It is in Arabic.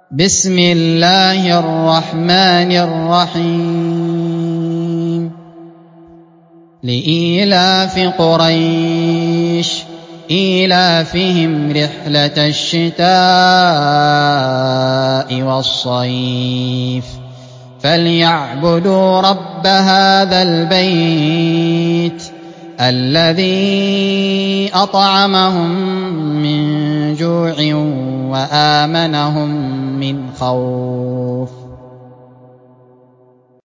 بسم الله الرحمن الرحيم لإيلاف قريش إيلافهم رحلة الشتاء والصيف فليعبدوا رب هذا البيت الذي أطعمهم من جوع وآمنهم من خوف.